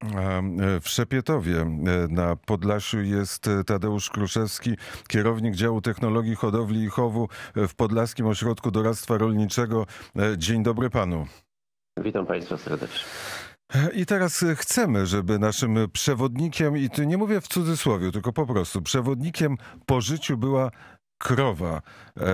W Szepietowie na Podlasiu jest Tadeusz Kruszewski, kierownik działu technologii hodowli i chowu w Podlaskim Ośrodku Doradztwa Rolniczego. Dzień dobry panu. Witam państwa serdecznie. I teraz chcemy, żeby naszym przewodnikiem, i tu nie mówię w cudzysłowie, tylko po prostu przewodnikiem po życiu była krowa.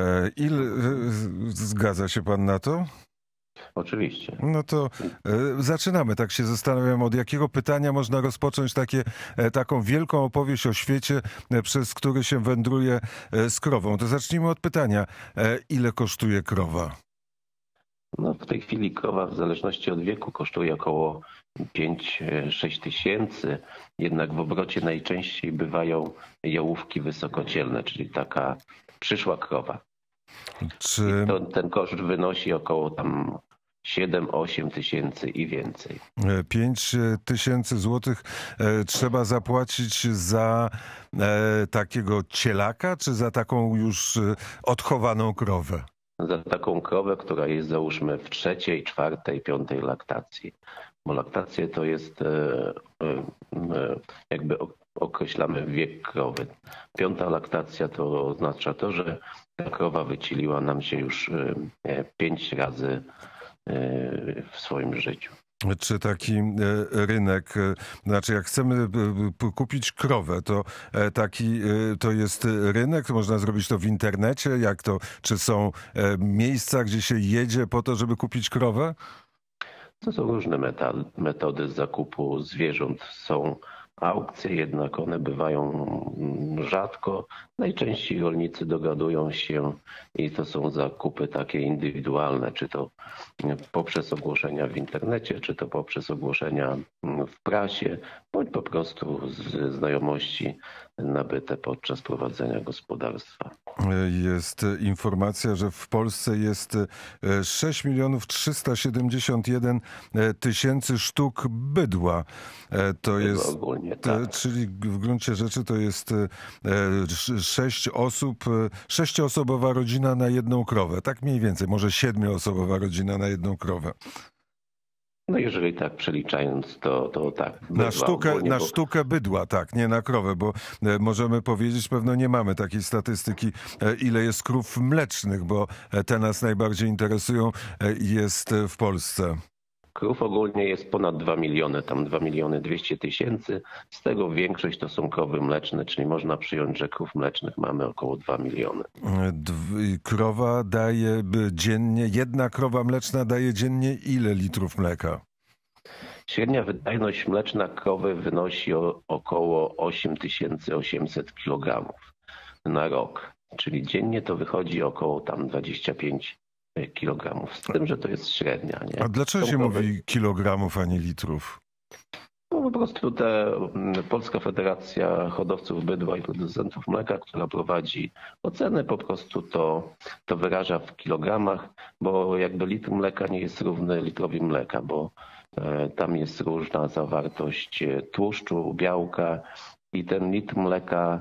Zgadza się pan na to? Oczywiście. No to zaczynamy. Tak się zastanawiam, od jakiego pytania można rozpocząć taką wielką opowieść o świecie, przez który się wędruje z krową. To zacznijmy od pytania. Ile kosztuje krowa? No, w tej chwili krowa w zależności od wieku kosztuje około 5-6 tysięcy. Jednak w obrocie najczęściej bywają jałówki wysokocielne, czyli taka przyszła krowa. Ten koszt wynosi około tam 7-8 tysięcy i więcej. 5 tysięcy złotych trzeba zapłacić za takiego cielaka, czy za taką już odchowaną krowę? Za taką krowę, która jest załóżmy w 3., 4., 5. laktacji. Bo laktacje to jest jakby określamy wiek krowy. 5. laktacja to oznacza to, że ta krowa wycieliła nam się już 5 razy w swoim życiu. Czy taki rynek, znaczy jak chcemy kupić krowę, to jest rynek, można zrobić to w internecie, czy są miejsca, gdzie się jedzie po to, żeby kupić krowę? To są różne metody zakupu zwierząt. Są aukcje, jednak one bywają rzadko. Najczęściej rolnicy dogadują się i to są zakupy takie indywidualne, czy to poprzez ogłoszenia w internecie, czy to poprzez ogłoszenia w prasie, bądź po prostu z znajomości nabyte podczas prowadzenia gospodarstwa. Jest informacja, że w Polsce jest 6 371 000 sztuk bydła. To jest ogólnie, tak. Czyli w gruncie rzeczy to jest 6 osób, 6-osobowa rodzina na jedną krowę. Tak mniej więcej, może 7-osobowa rodzina na jedną krowę. No jeżeli tak przeliczając, to tak. Bydła, na sztukę bydła, tak, nie na krowę, bo możemy powiedzieć, pewno nie mamy takiej statystyki, ile jest krów mlecznych, bo te nas najbardziej interesują, jest w Polsce. Krów ogólnie jest ponad 2 miliony, tam 2 200 000. Z tego większość to są krowy mleczne, czyli można przyjąć, że krów mlecznych mamy około 2 miliony. Krowa daje dziennie, jedna krowa mleczna daje dziennie ile litrów mleka? Średnia wydajność mleczna krowy wynosi około 8800 kg na rok, czyli dziennie to wychodzi około tam 25 kilogramów. Z tym, że to jest średnia. Nie? A dlaczego się mówi kilogramów, a nie litrów? No po prostu Polska Federacja Hodowców Bydła i Producentów Mleka, która prowadzi ocenę, po prostu to wyraża w kilogramach, bo jakby litr mleka nie jest równy litrowi mleka, bo tam jest różna zawartość tłuszczu, białka i ten litr mleka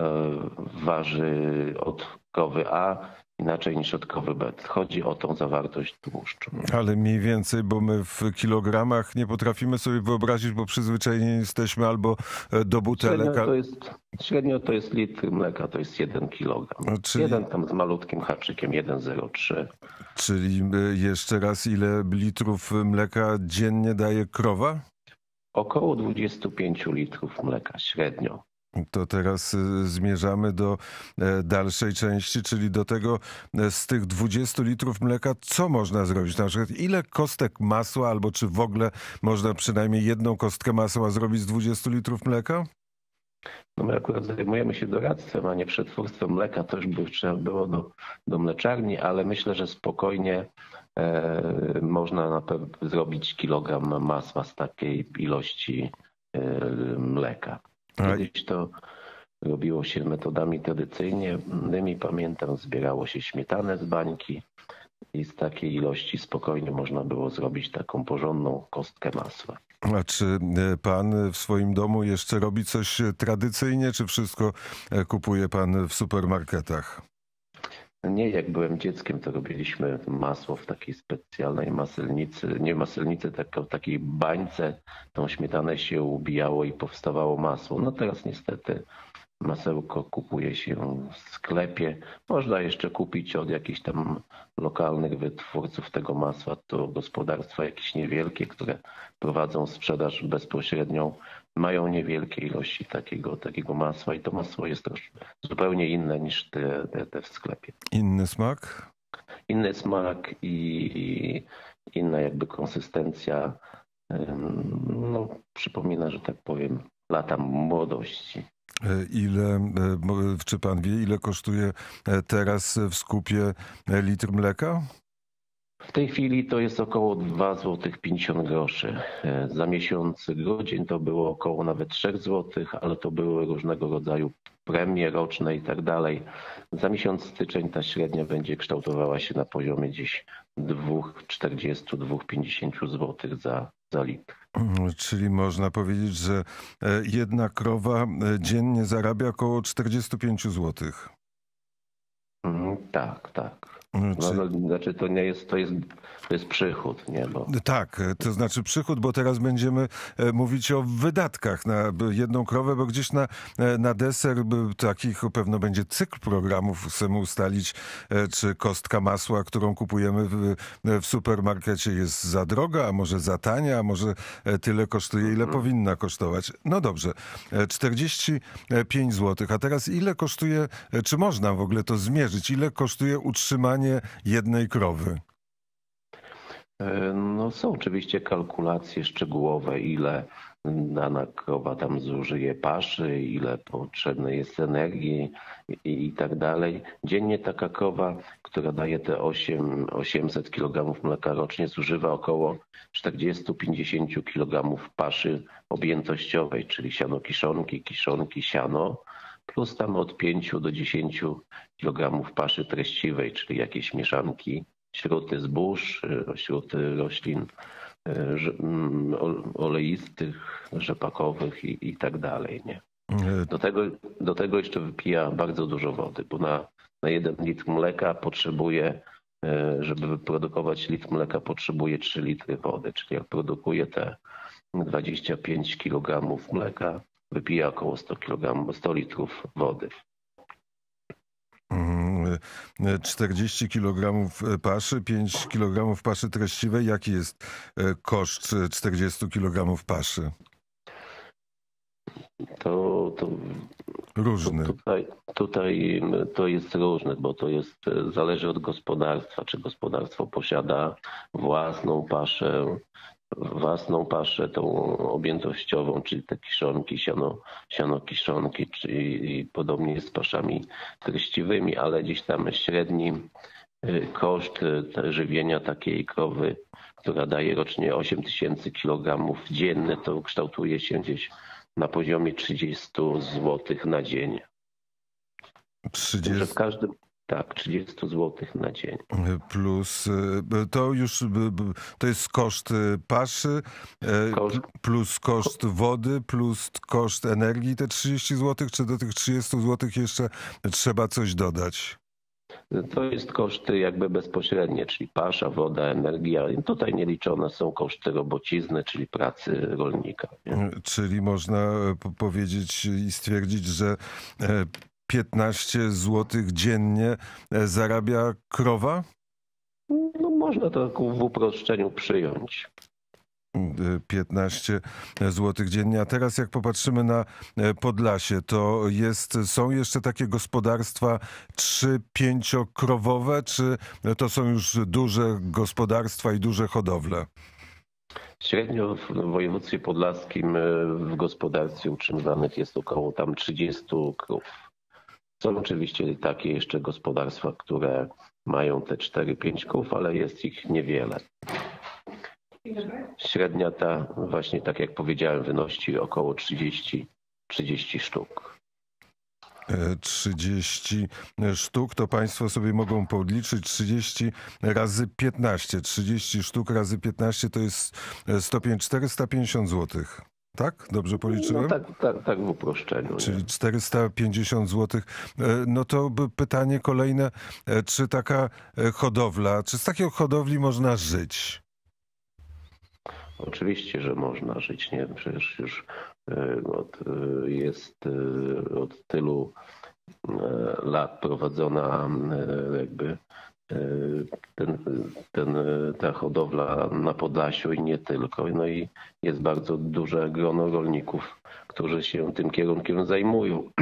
waży od krowy A inaczej niż od krowy B. Chodzi o tą zawartość tłuszczu. Ale mniej więcej, bo my w kilogramach nie potrafimy sobie wyobrazić, bo przyzwyczajeni jesteśmy albo do butelek. Średnio to jest litr mleka, to jest 1 kilogram. Jeden tam z malutkim haczykiem, 1,03. Czyli jeszcze raz, ile litrów mleka dziennie daje krowa? Około 25 litrów mleka średnio. To teraz zmierzamy do dalszej części, czyli do tego, z tych 20 litrów mleka, co można zrobić? Na przykład ile kostek masła, albo czy w ogóle można przynajmniej jedną kostkę masła zrobić z 20 litrów mleka? No my akurat zajmujemy się doradztwem, a nie przetwórstwem mleka. To już by trzeba było do mleczarni, ale myślę, że spokojnie można na pewno zrobić kilogram masła z takiej ilości mleka. Kiedyś to robiło się metodami tradycyjnymi. Pamiętam, zbierało się śmietanę z bańki i z takiej ilości spokojnie można było zrobić taką porządną kostkę masła. A czy pan w swoim domu jeszcze robi coś tradycyjnie, czy wszystko kupuje pan w supermarketach? Nie, jak byłem dzieckiem, to robiliśmy masło w takiej specjalnej maselnicy, nie maselnicy, tylko w takiej bańce. Tą śmietanę się ubijało i powstawało masło. No teraz niestety masełko kupuje się w sklepie. Można jeszcze kupić od jakichś tam lokalnych wytwórców tego masła. To gospodarstwa jakieś niewielkie, które prowadzą sprzedaż bezpośrednią, mają niewielkie ilości takiego masła i to masło jest też zupełnie inne niż te w sklepie. Inny smak? Inny smak i inna jakby konsystencja. No, przypomina, że tak powiem, lata młodości. Czy pan wie, ile kosztuje teraz w skupie litr mleka? W tej chwili to jest około 2 zł 50 groszy. Za miesiąc grudzień to było około nawet 3 zł, ale to były różnego rodzaju premie roczne i tak dalej. Za miesiąc styczeń ta średnia będzie kształtowała się na poziomie gdzieś 2,40-2,50 zł za litr. Czyli można powiedzieć, że jedna krowa dziennie zarabia około 45 zł. Tak, tak. Czy... No, znaczy to nie jest, to jest przychód, nie? Bo... Tak, to znaczy przychód, bo teraz będziemy mówić o wydatkach na jedną krowę, bo gdzieś na deser takich pewno będzie cykl programów. Chcemy ustalić, czy kostka masła, którą kupujemy w supermarkecie jest za droga, a może za tania, a może tyle kosztuje, ile powinna kosztować. No dobrze, 45 zł. A teraz ile kosztuje, czy można w ogóle to zmierzyć, ile kosztuje utrzymanie jednej krowy? No są oczywiście kalkulacje szczegółowe, ile dana krowa tam zużyje paszy, ile potrzebnej jest energii i tak dalej. Dziennie taka krowa, która daje te 800 kg mleka rocznie, zużywa około 40-50 kg paszy objętościowej, czyli siano kiszonki, kiszonki, siano, plus tam od 5 do 10 kg paszy treściwej, czyli jakieś mieszanki, śruty zbóż, śruty roślin oleistych, rzepakowych i tak dalej. Nie? Do tego jeszcze wypija bardzo dużo wody, bo na 1 litr mleka potrzebuje, żeby wyprodukować litr mleka, potrzebuje 3 litry wody. Czyli jak produkuje te 25 kg mleka, wypija około 100 litrów wody. 40 kg paszy, 5 kg paszy treściwej. Jaki jest koszt 40 kg paszy? To różny. Tutaj to jest różne, bo to jest, zależy od gospodarstwa. Czy gospodarstwo posiada własną paszę, tą objętościową, czyli te kiszonki, siano kiszonki, czyli podobnie jest z paszami treściwymi, ale gdzieś tam średni koszt żywienia takiej krowy, która daje rocznie 8000 kg dziennie, to kształtuje się gdzieś na poziomie 30 zł na dzień. 30... W każdym... Tak, 30 zł na dzień. Plus to jest koszt paszy, plus koszt wody, plus koszt energii, te 30 zł, czy do tych 30 zł jeszcze trzeba coś dodać? To jest koszty jakby bezpośrednie, czyli pasza, woda, energia. Tutaj nie liczone są koszty robocizny, czyli pracy rolnika. Nie? Czyli można powiedzieć i stwierdzić, że 15 zł dziennie zarabia krowa? No można to w uproszczeniu przyjąć. 15 zł dziennie. A teraz jak popatrzymy na Podlasie, to są jeszcze takie gospodarstwa 3-5-krowowe, czy to są już duże gospodarstwa i duże hodowle? Średnio w województwie podlaskim w gospodarstwie utrzymywanych jest około tam 30 krów. Są oczywiście takie jeszcze gospodarstwa, które mają te 4-5 krów, ale jest ich niewiele. Średnia ta, właśnie tak jak powiedziałem, wynosi około 30 sztuk. 30 sztuk, to państwo sobie mogą podliczyć 30 razy 15. 30 sztuk razy 15 to jest 450 zł. Tak? Dobrze No policzyłem? tak w uproszczeniu. Nie? Czyli 450 zł. No to pytanie kolejne, czy taka hodowla, czy z takiej hodowli można żyć? Oczywiście, że można żyć, nie? Przecież już jest od tylu lat prowadzona jakby e, ten, ta hodowla na Podlasiu i nie tylko. No i jest bardzo duże grono rolników, którzy się tym kierunkiem zajmują.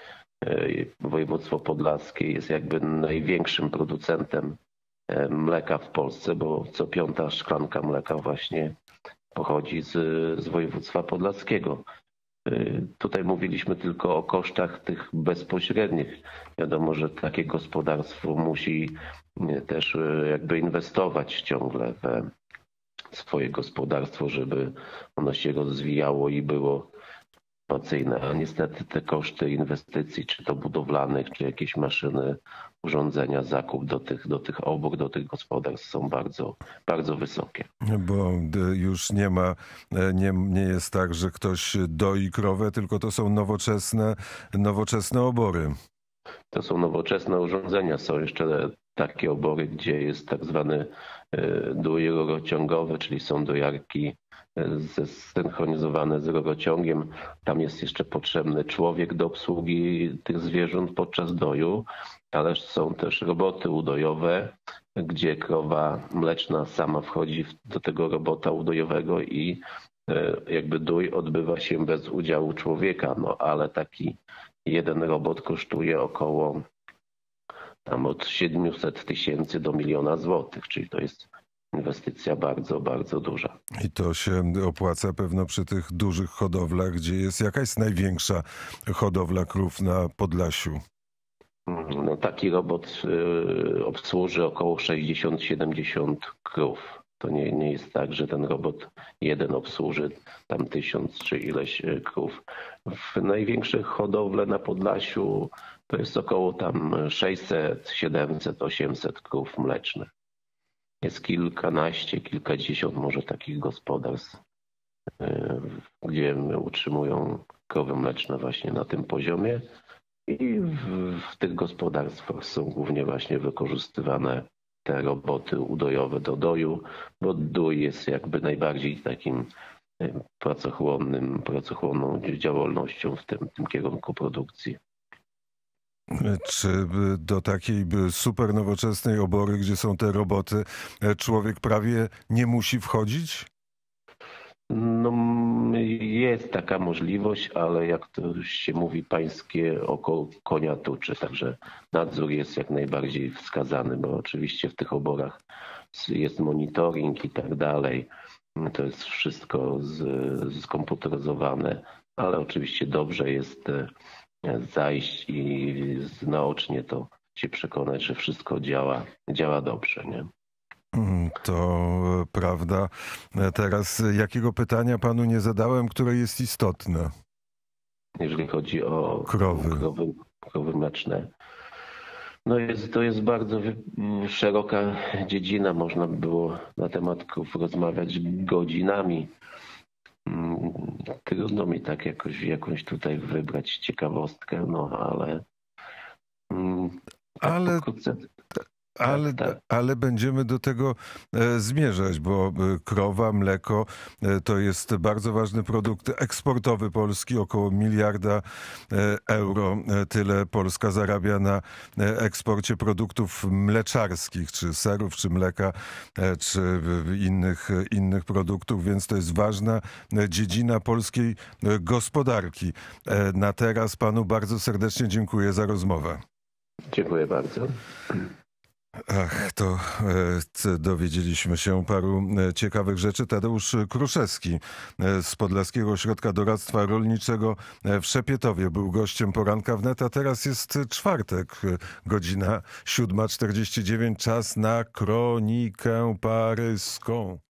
Województwo podlaskie jest jakby największym producentem mleka w Polsce, bo co piąta szklanka mleka właśnie pochodzi z województwa podlaskiego. Tutaj mówiliśmy tylko o kosztach tych bezpośrednich. Wiadomo, że takie gospodarstwo musi też jakby inwestować ciągle we swoje gospodarstwo, żeby ono się rozwijało i było innowacyjne. A niestety te koszty inwestycji, czy to budowlanych, czy jakieś maszyny, urządzenia, zakup do tych obór, do tych gospodarstw są bardzo, bardzo wysokie. Bo już nie jest tak, że ktoś doi krowę, tylko to są nowoczesne obory. To są nowoczesne urządzenia. Są jeszcze takie obory, gdzie jest tak zwany dój rurociągowy, czyli są dojarki zsynchronizowane z rurociągiem. Tam jest jeszcze potrzebny człowiek do obsługi tych zwierząt podczas doju, ale są też roboty udojowe, gdzie krowa mleczna sama wchodzi do tego robota udojowego i jakby dój odbywa się bez udziału człowieka, no ale taki jeden robot kosztuje około tam od 700 000 do 1 000 000 złotych, czyli to jest inwestycja bardzo, bardzo duża. I to się opłaca pewno przy tych dużych hodowlach, gdzie jest jakaś największa hodowla krów na Podlasiu. No, taki robot obsłuży około 60-70 krów. To nie jest tak, że ten robot jeden obsłuży tam 1000 czy ileś krów. W największych hodowlach na Podlasiu to jest około tam 600, 700, 800 krów mlecznych. Jest kilkanaście, kilkadziesiąt może takich gospodarstw, gdzie utrzymują krowy mleczne właśnie na tym poziomie. I w tych gospodarstwach są głównie właśnie wykorzystywane te roboty udojowe do doju, bo dój jest jakby najbardziej takim pracochłonną działalnością w tym kierunku produkcji. Czy do takiej super nowoczesnej obory, gdzie są te roboty, człowiek prawie nie musi wchodzić? No, jest taka możliwość, ale jak to się mówi, pańskie oko konia tuczy, także nadzór jest jak najbardziej wskazany, bo oczywiście w tych oborach jest monitoring i tak dalej. To jest wszystko skomputeryzowane, ale oczywiście dobrze jest zajść i naocznie to się przekonać, że wszystko działa dobrze, nie? To prawda. Teraz jakiego pytania panu nie zadałem, które jest istotne? Jeżeli chodzi o krowy mleczne. No to jest bardzo szeroka dziedzina. Można by było na temat krów rozmawiać godzinami. Trudno mi tak jakąś tutaj wybrać ciekawostkę, no ale pokrótce. Ale będziemy do tego zmierzać, bo krowa, mleko to jest bardzo ważny produkt eksportowy Polski, około 1 miliarda euro. Tyle Polska zarabia na eksporcie produktów mleczarskich, czy serów, czy mleka, czy innych produktów, więc to jest ważna dziedzina polskiej gospodarki. Na teraz panu bardzo serdecznie dziękuję za rozmowę. Dziękuję bardzo. Ach, to dowiedzieliśmy się paru ciekawych rzeczy. Tadeusz Kruszewski z Podlaskiego Ośrodka Doradztwa Rolniczego w Szepietowie był gościem Poranka Wnet, a teraz jest czwartek, godzina 7:49, czas na kronikę paryską.